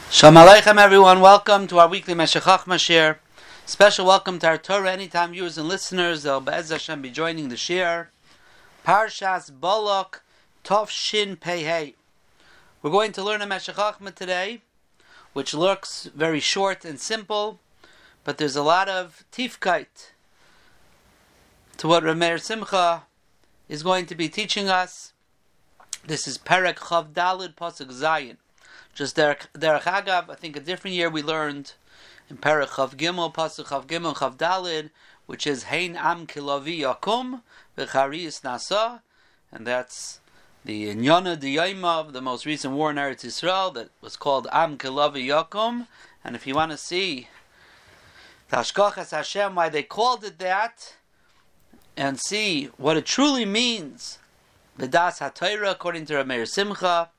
Shalom Aleichem, everyone. Welcome to our weekly Meshech Chochmah share. Special welcome to our Torah Anytime viewers and listeners. They'll Be'ez Hashem be joining the share. Parshas Balak Tov Shin Pei Hey. We're going to learn a Meshech Chochmah today, which looks very short and simple, but there's a lot of tifkait to what Rameir Simcha is going to be teaching us. This is Perek Chav Dalid Pasuk Zayin. Just Derech Agav, I think a different year we learned in Perek Chav Gimel, Pasuk Chav Gimel, Chav Dalid, which is Hein Am Kilavi Yakum V'Charis Nasa, and that's the Inyana D'Yaymav, the most recent war in Eretz Yisrael, that was called Am Kilavi Yakum. And if you want to see the Hashgachas Hashem, why they called it that, and see what it truly means, the Das HaTorah, according to Rameir Simcha,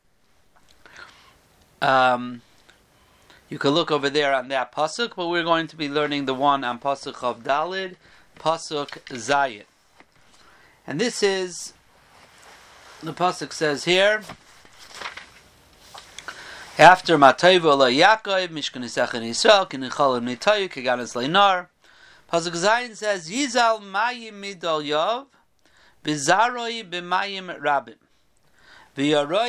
you can look over there on that pasuk, but we're going to be learning the one on pasuk Chav Dalid, pasuk Zayin, and this is the pasuk says here. After Matayva la Yaakov Mishkan Yisachar Yisrael Kinichalim Nitayu Keganas Leinar, pasuk Zayin says Yizal Mayim Midol Yov Bizaroi B'Mayim Rabim. So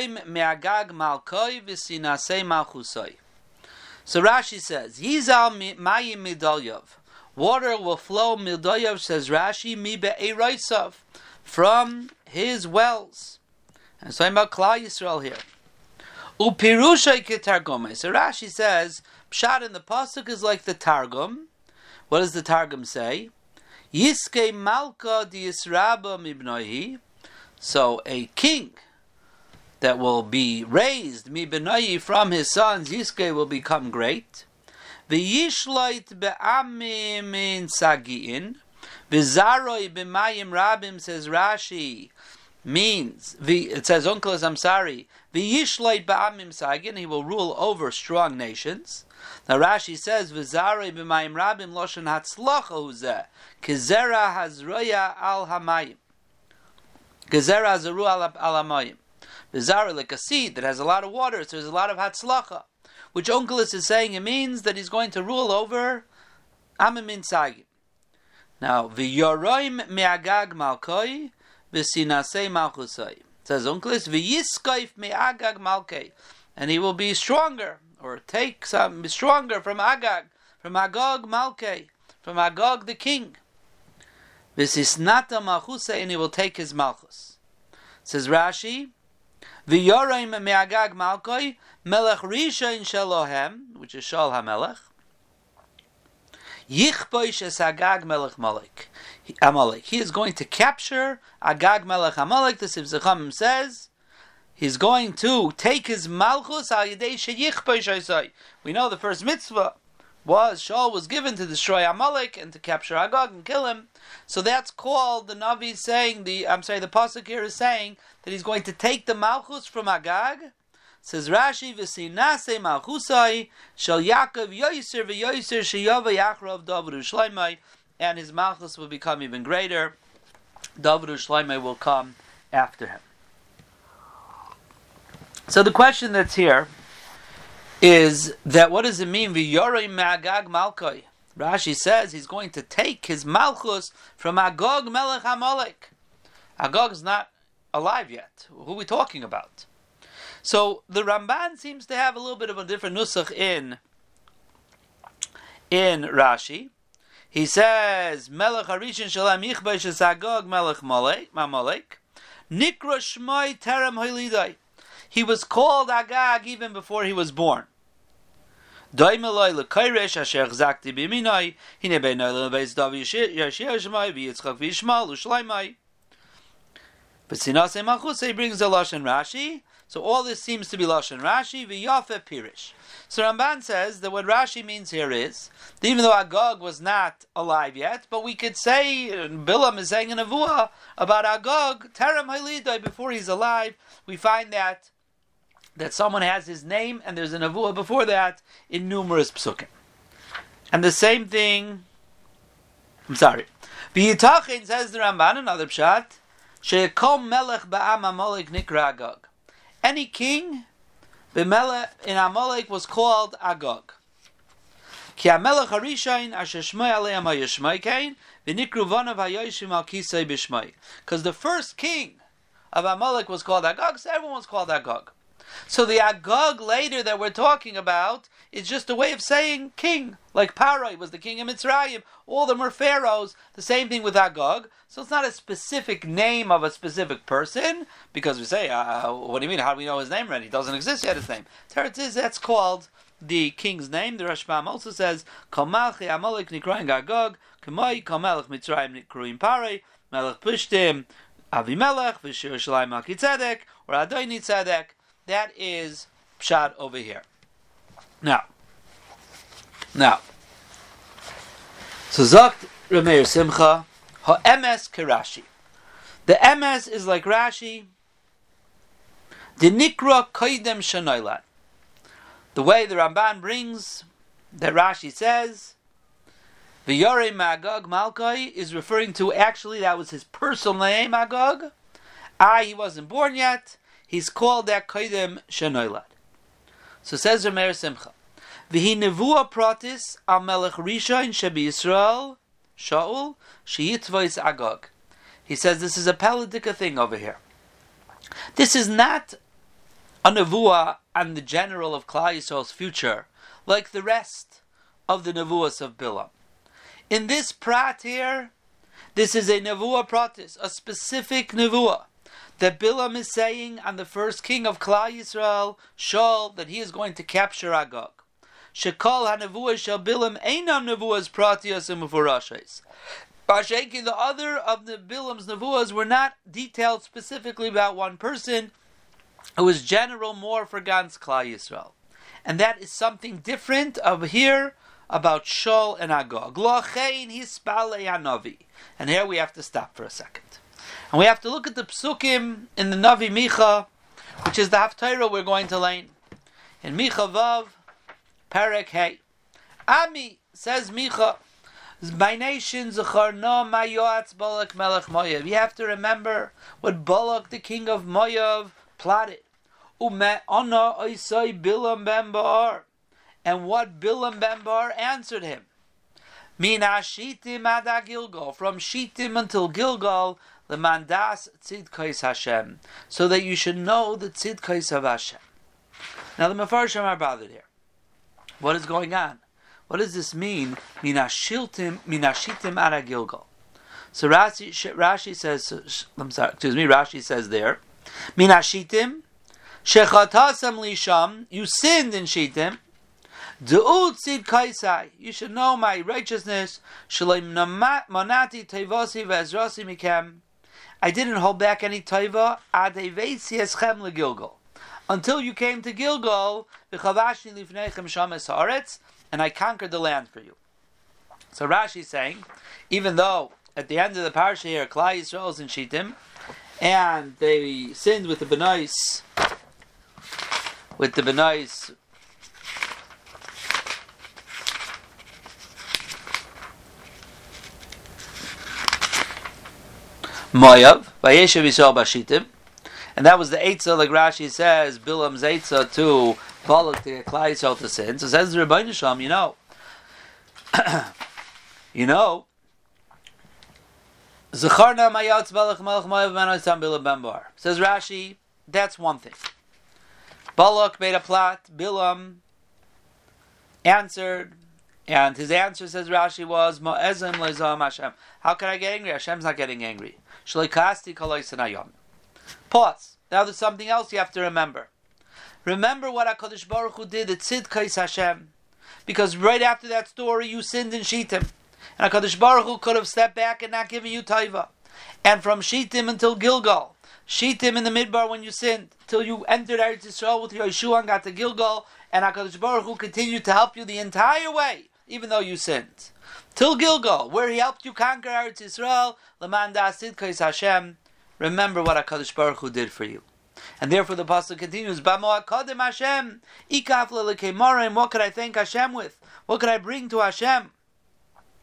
Rashi says, Yizal mayim midolyav. Water will flow, midolyav, says Rashi, mi be'eroisav, from his wells. And so I'm about Klal Yisrael here. Upirushay ketargome. So Rashi says, Pshat in the pasuk is like the Targum. What does the Targum say? Yiskei malka di Yisraba mibnohi. So a king that will be raised, mi benayi, from his sons, Yiskei will become great. V'yishlait be'amim in sagi'in. V'zaroi b'mayim rabim, says Rashi, means, it says Onkelos, I'm sorry, v'yishlait be'amim sagi'in, he will rule over strong nations. Now Rashi says, v'zaroi b'mayim rabim loshen hatzlacha huzeh, kezera hazroya al hamayim. Kezera hazaru al hamayim. Bizarre, like a seed that has a lot of water, so there's a lot of hatzlacha, which Onkelos is saying it means that he's going to rule over Amamin Sagim. Now, v'yoroim me'agag malkoi v'sinasei malchusai. Says Onkelos, v'yiskoif me'agag malkei, and he will be stronger, or take some stronger from Agag, from Agag malkei, from Agag the king. V'sisnata malchusai, and he will take his malchus. Says Rashi, V'yoraim me'agag malkoi melech rishain shelohem, which is Shaul HaMelech, yichboish es Agag melech Amalek. He is going to capture Agag melech Amalek. The Sif Zechamim says he's going to take his malchus al yedei sheyichboish esai. We know the first mitzvah was Shaul was given to destroy Amalek and to capture Agag and kill him. So that's called, the Navi saying, the pasuk here is saying that he's going to take the malchus from Agag. Says Rashi, v'sinase malchusai shel Yaakov yoyser v'yoyser sheyava yachrav David u'shleimai, and his malchus will become even greater. David u'shleimai will come after him. So the question that's here is that what does it mean? V'yorei me'agag malkoi. Rashi says he's going to take his malchus from Agag melech Amalek. Agag is not alive yet. Who are we talking about? So the Ramban seems to have a little bit of a different nusach in Rashi. He says melech harishin shalem yichbeish es Agag melech Amalek nikra shmoi terem hoilidai. He was called Agag even before he was born. Doimeloi lekayresh asher chzakti b'minoi hine beinoi lebeis davi yashir shmai v'yitzchak v'yishmal u'shleimai. But sinasei malchusei brings a lashon Rashi. So all this seems to be lashon Rashi v'yafeh pirish. So Ramban says that what Rashi means here is that even though Agag was not alive yet, but we could say, Bilam is saying in Nevuah about Agag terem halidai, before he's alive. We find that someone has his name, and there's a nevuah before that in numerous psukim. And the same thing, V'yitachin, says the Ramban, another pshat, she'ekol melech ba'am Amalek nikra Agag. Any king in Amalek was called Agag. Ki Amelech Harishain asher shmoi aleim hayishmoi kain v'nikru vanav hayoshim al kisei b'shmoi. Because the first king of Amalek was called Agag, so everyone was called Agag. So the Agag later that we're talking about is just a way of saying king. Like Parai was the king of Mitzrayim. All of them were pharaohs. The same thing with Agag. So it's not a specific name of a specific person, because we say, what do you mean? How do we know his name already? He doesn't exist yet, his name. Teretz is, that's called the king's name. The Rashbam also says, Kol Malchi Amalek Nikrayin Agag, K'moi Kol Melech Mitzrayim Nikruim Parai, Melech Plishtim, Avimelech, V'shir Shalayim Malki Tzedek, or Adoni Tzedek. That is pshat over here. Now, so Zakt Rameir Simcha, Ha-emes Kerashi. The emes is like Rashi. The Nikra Koidem Shanoilat. The way the Ramban brings that Rashi says, V'yorei Magog Malkai is referring to, actually that was his personal name, Magog. He wasn't born yet. He's called that Koidem Shanoilat. So says Rameir Simcha, V'hi Nevuah Pratis al Melech Rishon Shebi Yisrael Shaul Sheyitvois Agag. He says this is a Paladica thing over here. This is not a Nevuah on the general of Klal Yisrael's future, like the rest of the Nevuahs of Bilam. In this prat here, this is a Nevuah Pratis, a specific Nevuah, that Bilam is saying on the first king of Klal Yisrael, Shaul, that he is going to capture Agag. Shekol ha-nevuah shel Bilam einam nevuahs pratios umufurashos. Basheki, the other of the Bilam's nevuahs were not detailed specifically about one person. It was general more for Gans Klal Yisrael. And that is something different over here about Shaul and Agag. Lochein hispalei hanavi. And here we have to stop for a second. And we have to look at the psukim in the Navi Micha, which is the Haftarah we're going to learn. In Micha Vav, Perek Hey. Ami, says Micha, by nation, Zecharna Mayoatz Balak Melech Moav. You have to remember what Balak, the king of Moav, plotted. Ume Ana Oisai Bilam Ben Bar. And what Bilam Ben Bar answered him. Mina Shitim Ada Gilgal. From Shitim until Gilgal, the Mandas Tzidkais Hashem. So that you should know the Tzidkais of Hashem. Now the Mefarshim are bothered here. What is going on? What does this mean? Mina Shitim Ada Gilgal. So Rashi says, Rashi says there, Mina Shitim, Shechatasam Lisham, you sinned in Shitim, Du'ud Tzid Kaisai, you should know my righteousness, Shalom Manati Tevasi Vezrasi Mikem, I didn't hold back any Teva, Adevesi Eschem LeGilgal, until you came to Gilgal, V'chavashni Lifneichem Shames Haaretz, and I conquered the land for you. So Rashi is saying, even though at the end of the parsha here, Klal Yisrael is in Shittim, and they sinned with the Benais, Moav, Vayeshev Yisrael Bashittim, and that was the Eitzah, like Rashi says, Bilam's Eitzah to Balak to get Klal Yisrael to sin. So says the Rebbeinu Shalom, you know, Zacharna Mayatz Balak Malach Moav Manoitam Bilam Ben Bar. Says Rashi, that's one thing. Balak made a plot, Bilam answered, and his answer, says Rashi, was Ma'ezim Le'zam Hashem. How can I get angry? Hashem's not getting angry. Shleikasti Kaloi Sanayom. Pause. Now there's something else you have to remember. Remember what HaKadosh Baruch Hu did at Tzidkais Hashem. Because right after that story, you sinned in Shittim. And HaKadosh Baruch Hu could have stepped back and not given you Taiva. And from Shittim until Gilgal, Shittim in the Midbar when you sinned, till you entered Eretz Yisrael with Yeshua and got to Gilgal, and HaKadosh Baruch Hu continued to help you the entire way, even though you sinned. Till Gilgal, where He helped you conquer Eretz Yisrael, L'man das Tzidkais Hashem. Remember what HaKadosh Baruch Hu did for you. And therefore the pasuk continues, Bamo HaKadim Hashem, Ikaf Lelekei Morim, what could I thank Hashem with? What could I bring to Hashem?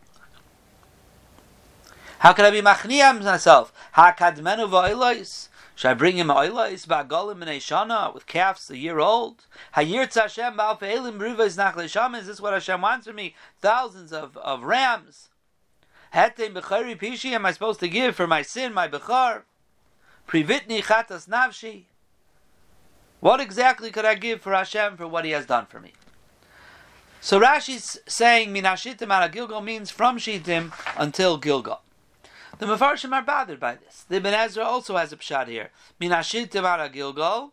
How can I be machniam myself? HaKadmenu va'elois, Should I bring him oilais ba'galim and shana with calves a year old? Hayirtz Hashem ba'al fe'elim b'ruvas nachle shama. Is this what Hashem wants from me? Thousands of rams. Hetem b'chari pishi. Am I supposed to give for my sin, my bechar? Privitni chatas navshi. What exactly could I give for Hashem for what He has done for me? So Rashi's saying Minashitim ala Gilgal means from Shittim until Gilgal. The Mefarshim are bothered by this. The Ibn Ezra also has a pshat here. Minashitim ala Gilgal.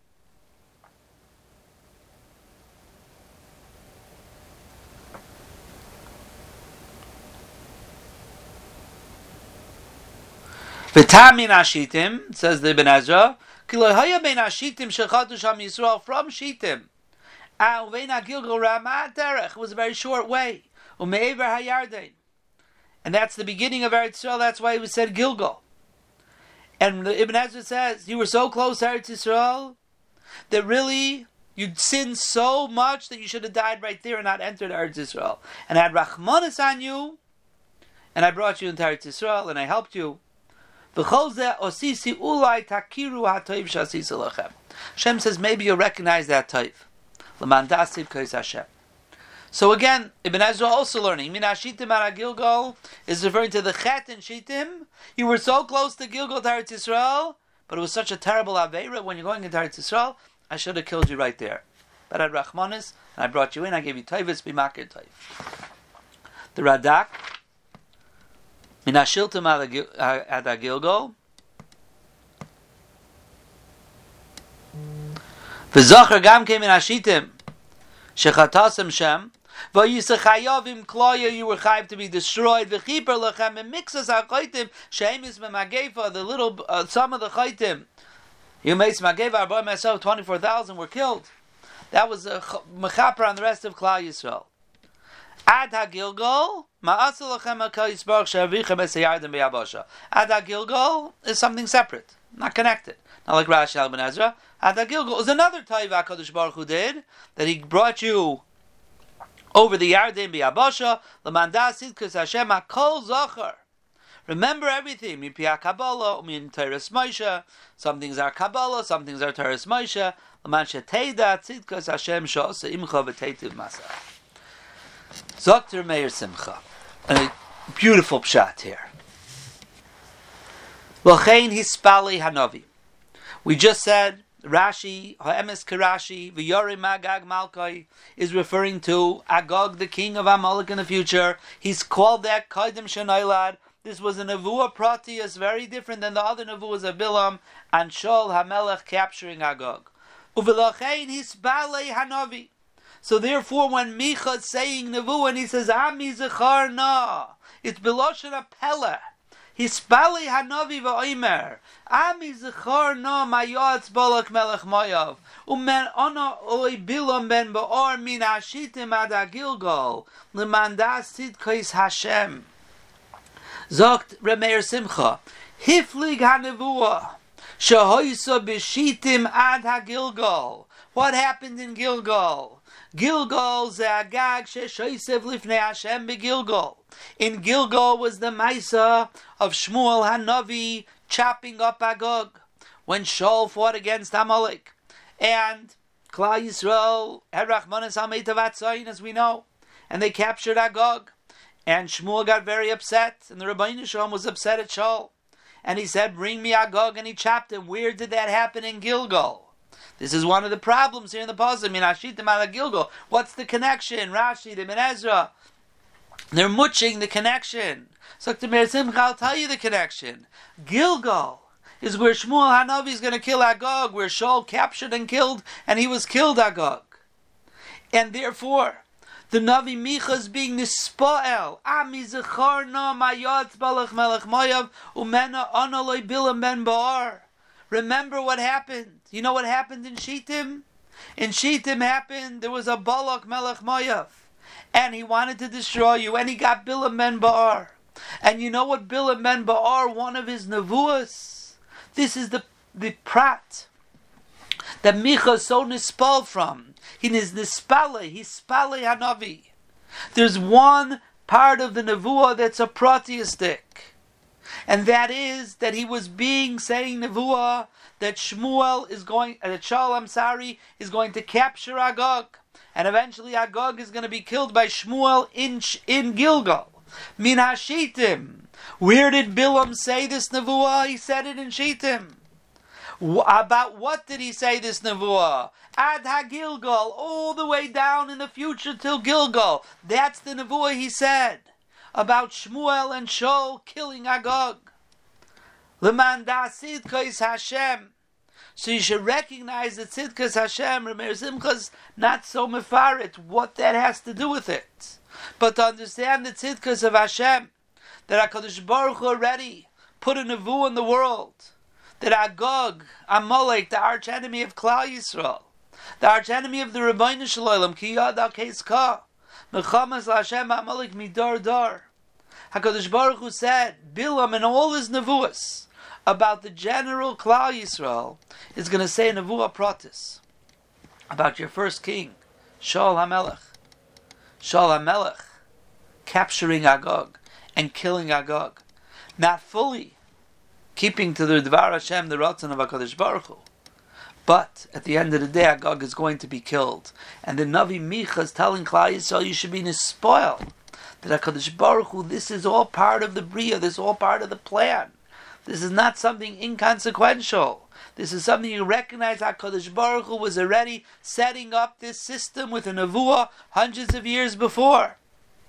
V'tam minashitim, says the Ibn Ezra, Kilo haya bein Hashitim shechatu sham Yisrael from Shittim. It was a very short way. And that's the beginning of Eretz Yisrael. That's why it was said Gilgal. And Ibn Ezra says, you were so close to Eretz Yisrael that really you'd sinned so much that you should have died right there and not entered Eretz Yisrael. And I had Rachmanis on you, and I brought you into Eretz Yisrael, and I helped you. Hashem says, maybe you'll recognize that taif. So again, Ibn Ezra also learning. Minashitim ara Gilgal is referring to the Chet in Shittim. You were so close to Gilgal to Eretz Yisrael, but it was such a terrible Aveira when you're going into Eretz Yisrael, I should have killed you right there. But I had Rachmanis, and I brought you in, I gave you Taivas, Bimakir Taif. The Radak, Minashiltim ara Gilgal, V'zocher gam came in Hashitim shechatasem Shem v'yisachayavim kloya, you were chayiv to be destroyed v'chiper lechem and mixes ha'chaytim she'emis b'magefa, the little some of the chaytim you made magefa arba myself 24,000 were killed. That was a mechaper on the rest of Klal Yisrael. Ad ha'gilgal ma'asel lechem ha'kal yisbarach she'avichem esayardim b'yabasha. Ad ha'gilgal is something separate, not connected. Not like Rashi al Ben Ezra. Ad Gilgal is another taiva HaKadosh Baruch Hu did, that He brought you over the Yarden b'Yabasha, l'mandas sidkus Hashem HaKol Zocher. Remember everything. Min Piyah Kabbalah, min Teres Moshe. Some things are Kabbalah, some things are Teres Moshe. L'man sheteida sidkus Hashem she'osa imcha v'teitiv masa. Dr. Meir Simcha. A beautiful pshat here. L'chein hispali hanavi. We just said Rashi, Ha'emes Karashi, V'yorim Agag Malkai is referring to Agog, the king of Amalek in the future. He's called that Kaidim Shanailad. This was a Nevuah Pratius, very different than the other Nevuahs of Bilam, and Shaul HaMelech capturing Agog. U'v'lachein hisbalei hanavi. So therefore, when Micha is saying Nevuah, and he says, Ami Zechar Na, it's Beloshen Apeleh. Hispali hanavi va'omer Ami zechar no mayatz balak melech mayav umen ana oy bilam ben ba'ar min hashitim ad Gilgal lemandas sidkais Hashem. Zogt Remeir Simcha hiflig hanevua shahoysa b'shitim ad Gilgal. What happened in Gilgal? Gilgal ze Agag sheshoysev lifnei Hashem beGilgal. In Gilgal was the Maisa of Shmuel Hanavi chopping up Agog when Shaul fought against Amalek. And Klal Yisrael had Rachmanis HaMeitav, as we know, and they captured Agog. And Shmuel got very upset, and the Rabbeinu Shalom was upset at Shaul. And he said, bring me Agog, and he chopped him. Where did that happen in Gilgal? This is one of the problems here in the Pasuk. Minashitim ala Gilgal. What's the connection? Rashi, the Ibn Ezra, they're muching the connection. So to Meir Simcha, I'll tell you the connection. Gilgal is where Shmuel Hanavi is going to kill Agog, where Shaul captured and killed, and he was killed Agog. And therefore, the Navi Micha is being nispael. Ami zechar na mayatz balach melech mayav umena analoi bilam ben ba'ar. Remember what happened. You know what happened in Shittim? In Shittim happened, there was a Balak Melech Mayav. And he wanted to destroy you. And he got Bilam ben Ba'ar. And you know what Bilam ben Ba'ar, one of his Nevuas? This is the prat that Micha is so nispal from. He is nispale. He's spale hanavi. There's one part of the Nevuah that's a pratiistic. And that is that he was saying nevuah that Shaul is going to capture Agag, and eventually Agag is going to be killed by Shmuel in Gilgal. Min HaShittim. Where did Bilam say this nevuah? He said it in Shittim. About what did he say this nevuah? Ad HaGilgal, all the way down in the future till Gilgal. That's the nevuah he said about Shmuel and Shaul killing Agag. L'man da tzidkas Hashem. So you should recognize that tzidkas Hashem, Rameir Simcha's not so mefaret what that has to do with it. But to understand the tzidkas of Hashem, that HaKadosh Baruch Hu already put a nevuah in the world, that Agag, Amalek, the arch enemy of Klal Yisrael, the arch enemy of the Rebbeinu Shalom, Ki Yad Al Keis Ka, Mechamas Hashem Amalek Midar Dar. HaKadosh Baruch Hu said, Bilam and all his nevuahs about the general Klal Yisrael is going to say nevuah pratis about your first king, Shaul HaMelech. Shaul HaMelech capturing Agag and killing Agag, not fully keeping to the Dvar Hashem, the Ratzon of HaKadosh Baruch Hu. But at the end of the day, Agag is going to be killed. And the Navi Micha is telling Klal Yisrael, you should be nispoil. That HaKadosh Baruch Hu, this is all part of the Bria, this is all part of the plan. This is not something inconsequential. This is something you recognize HaKadosh Baruch Hu was already setting up this system with a nevuah hundreds of years before.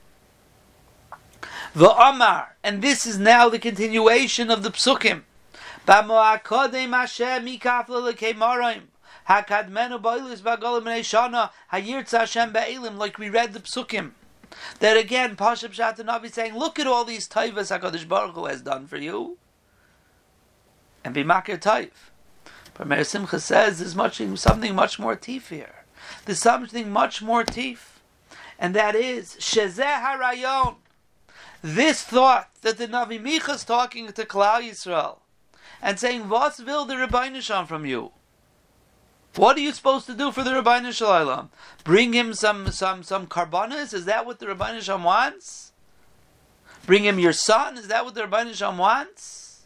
V'amar, and this is now the continuation of the psukim. B'mo'akodem Hashem mikaf l'lekemorim hakadmenu b'oilus b'golim b'nei shana hayirtza Hashem ba'elim, like we read the psukim. That again, Pashup Shat Navi saying, look at all these taivas HaKadosh Baruch Hu has done for you, and be makir taiv. But Meir Simcha says there's something much more tif here. There's something much more tif, and that is shezeh harayon. This thought that the Navi Micha is talking to Klal Yisrael and saying, "What's will the Rebbeinu Shalom from you? What are you supposed to do for the Rebbeinu Shalom? Bring him some karbanas? Is that what the Rebbeinu Shalom wants? Bring him your son? Is that what the Rebbeinu Shalom wants?"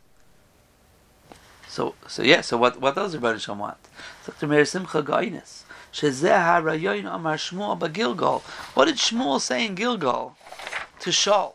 So what does the Rebbeinu Shalom want? Dr. Meir Simcha Gainis. Shezeh harayon amar Shmuel b'Gilgal. What did Shmuel say in Gilgal to Shaul?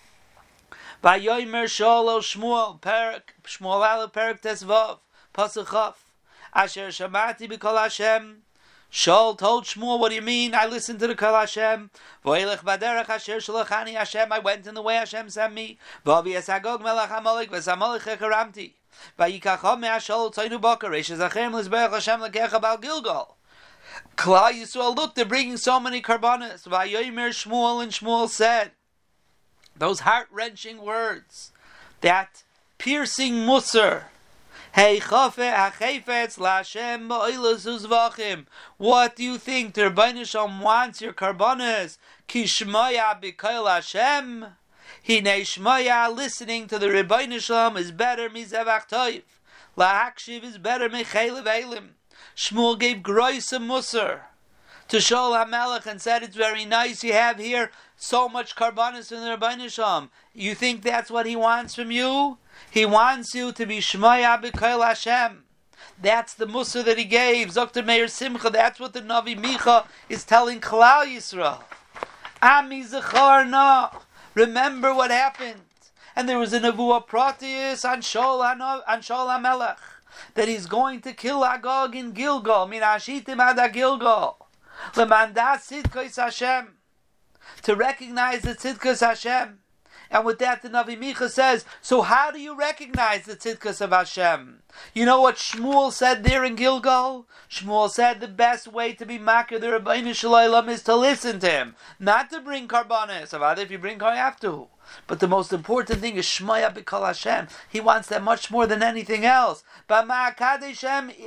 Vayomer Shaul el Shmuel, Shmuel Aleph Perek Tesvav, Pasuk Chaf. Asher Shamati b'Kol Hashem. Shaul told Shmuel, what do you mean? I listened to the Kol Hashem. V'oilech baderech asher shalachani Hashem. I went in the way Hashem sent me. V'avi es Agag melech Amalek v'samalech ekaramti. V'yikachom me'ashol tzaynu bakar. Reish zachem l'zberach Hashem l'kecha bal Gilgal. Klal Yisrael, look, they're bringing so many karbanas. Vayomer Shmuel, and Shmuel said, those heart-wrenching words, that piercing musar. Hey chafet hachefetz laHashem ba'olos uzvachim. What do you think? The Rebbeinu Shalom wants your karbanas. Ki shmaya b'kol Hashem. Hinei shmaya, listening to the Rebbeinu Shalom is better mizevach toiv. Lahakshiv is better mechelev elim. Shmuel gave groisa musar to Shaul HaMelech and said, it's very nice you have here so much karbanis in the Rebbeinu Shalom. You think that's what he wants from you? He wants you to be Shmaya b'Kol Hashem. That's the musar that he gave. Dr. Meir Simcha, that's what the Navi Micha is telling Klal Yisrael. Ami Zecharna. Remember what happened. And there was a nevuah pratis on Shaul HaMelech that he's going to kill Agag in Gilgal. Min hashitim ad Gilgal. L'mandat tzidkas Hashem. To recognize the tzidkas Hashem. And with that, the Navi Micha says, so how do you recognize the tzidkas of Hashem? You know what Shmuel said there in Gilgal? Shmuel said the best way to be makir the Rebbeinu Shalom is to listen to him, not to bring karbanis. If you bring karbanis, you have to. But the most important thing is Shmaya b'Kol Hashem. He wants that much more than anything else. The Navi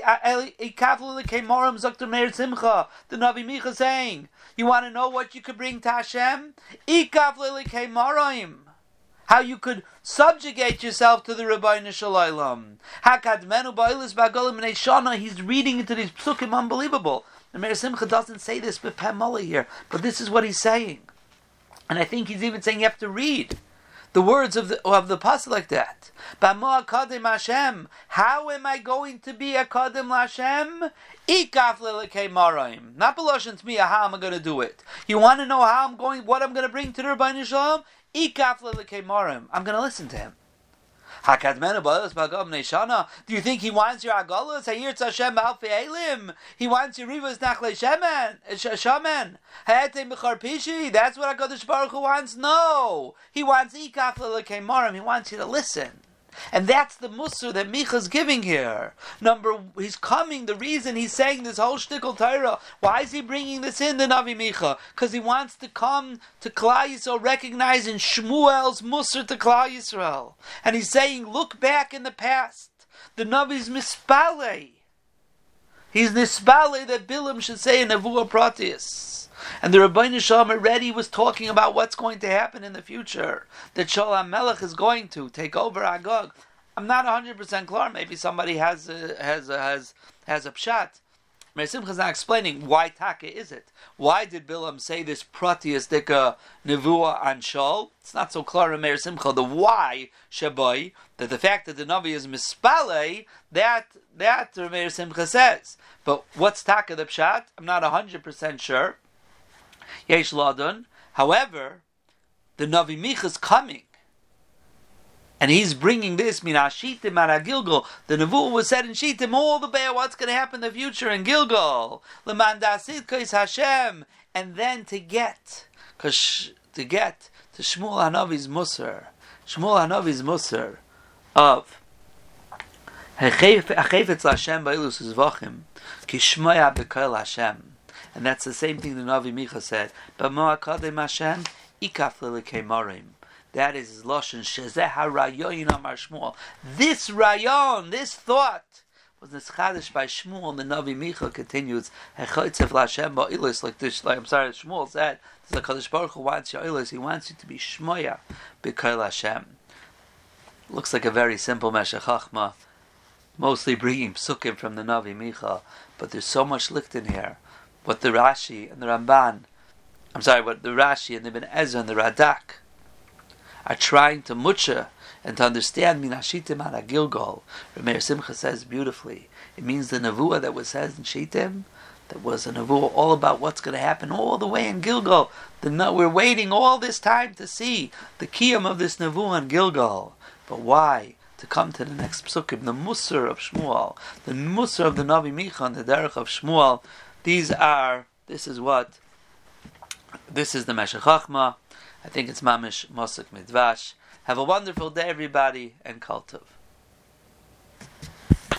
Micha saying, you want to know what you could bring to Hashem? How you could subjugate yourself to the Rebbeinu Shalom. He's reading into these psukim, unbelievable. The Meir Simcha doesn't say this with Pamela here, but this is what he's saying. And I think he's even saying you have to read the words of the pasuk like that. B'mo akadim Hashem. How am I going to be akadim Hashem? Ikaf lelekei maraim. Not b'loshen tmiya. How am I going to do it? You want to know how I'm going? What I'm going to bring to the Rebbeinu Shalom? Ikaf lelekei maraim. I'm going to listen to him. Do you think he wants your agalos? He wants your rivas nachle shaman. That's what HaKadosh Baruch Hu wants? No. He wants ikaf lelekei marim. He wants you to listen. And that's the musar that Micha's giving here. He's coming, the reason he's saying this whole shtickle Torah. Why is he bringing this in, the Navi Micha? Because he wants to come to Klal Yisrael recognizing Shmuel's musar to Klal Yisrael. And he's saying, look back in the past. The Navi's mispalei. He's nispalei that Bilam should say in Nevuah Pratius. And the Rebbeinu Shalom already was talking about what's going to happen in the future. That Shaul HaMelech is going to take over Agag. I'm not 100% clear. Maybe somebody has a pshat. Meir Simcha is not explaining why Taka is it. Why did Bilam say this Pratius Dika Nevuah on Shaul? It's not so clear in Meir Simcha. The why Shabai, that the fact that the Navi is mispalei, that Meir Simcha says. But what's Taka the pshat? I'm not 100% sure. Yesh Ladon. However, the Navi Micha is coming, and he's bringing this min Shitim and Gilgal. The Nevuah was said in Shitim all the way what's going to happen in the future in Gilgal. Leman dasid kais Hashem, and then to get to Shmuel Hanavi's musar, of Hechefetz Hashem ba'ilus zvachim kishmaya b'kol Hashem. And that's the same thing the Navi Micha said. B'mo akadim Hashem, ikaf lelekei marim. That is his lashon. Shezeh harayon amar Shmuel. This rayon, this thought, was nischadish by Shmuel. The Navi Micha continues. Hechotzev l'Hashem ba'ilus, like Shmuel said. The HaKadosh Baruch Hu wants your ilus. He wants you to be shmoya b'kol Hashem. Looks like a very simple Meshech Chachma, mostly bringing psukim from the Navi Micha, but there's so much licht in here. What the Rashi and the Ramban, what the Rashi and the Ibn Ezra and the Radak are trying to mutcha and to understand min hashitim ala Gilgal. Meir Simcha says beautifully. It means the Nevuah that was said in Shitim, that was a Nevuah all about what's going to happen all the way in Gilgal. We're waiting all this time to see the kiyum of this Nevuah in Gilgal. But why? To come to the next psukim, the musar of Shmuel, the musar of the Navi Micha and the derech of Shmuel. This is the Meshech Chachma. I think it's Mamish Mosek Midvash. Have a wonderful day, everybody, and Kol Tov.